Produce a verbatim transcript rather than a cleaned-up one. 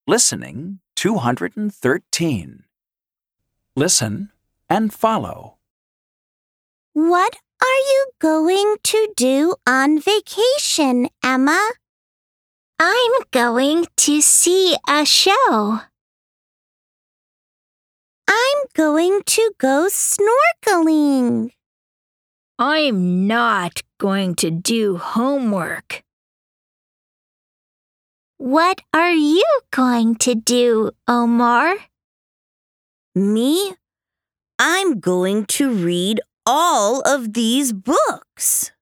Listening two hundred thirteen. Listen and follow. What are you going to do on vacation, Emma? I'm going to see a show. I'm going to go snorkeling. I'm not going to do homework. What are you going to do, Omar? Me? I'm going to read all of these books.